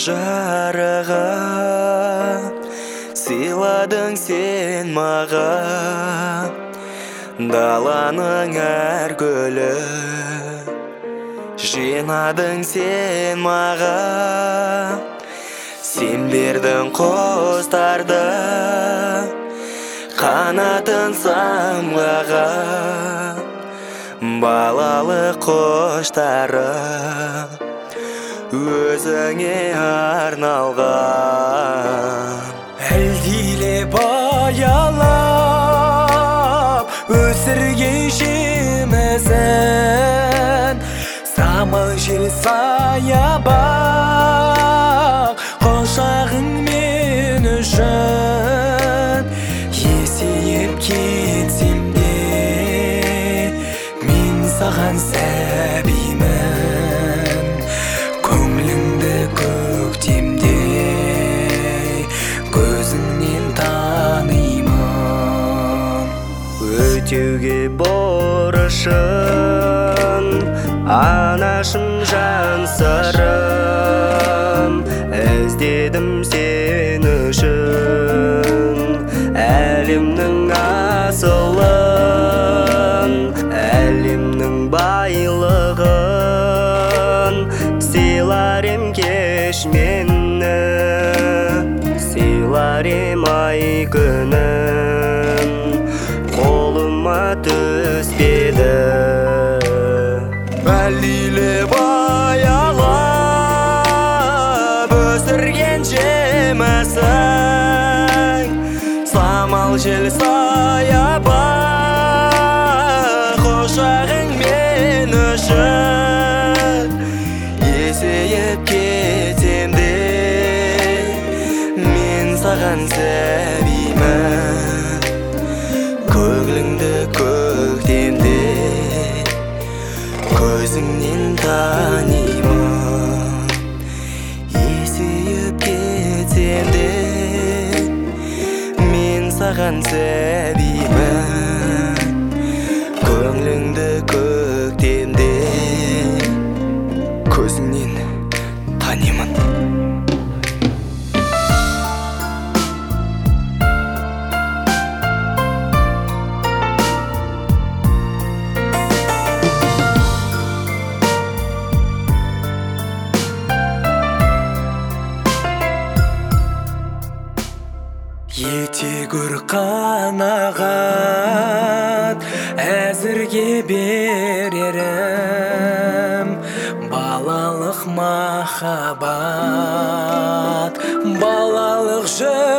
жарығы, сыйладың сен маған, даланың әр гүлі. Жинадың сен маған, сен бердің құстарды, қанатын самғаған, балалық құштары өзіңе арналған. Әлдилеп аялап өсірген жемісін, самал жел саябақ, құшағың мен үшін. Есейіп кетсем де мен саған сәбимін, көңліңді көктемде көзіңнен танимын. Өтеуге борышын, анашым жан сырым, іздедім сен үшін әлемнің асылын, әлемнің байлығын. Сыйлар ем кеш мені, сыйлар ем ай күнін, қолыма түспеді. Әлдилеп аялап өсірген жемісің, самал жел саябақ, құшағың мен үшін. Есейіп кетсем де мен саған сәбимін, көңліңді көктемде көзіңнен танимын. Есейіп кетсем де мен саған сәбимін, көңліңді көктемде көзіңнен танимын. Ете көр қанағат, әзірге берерім балалық махаббат, балалық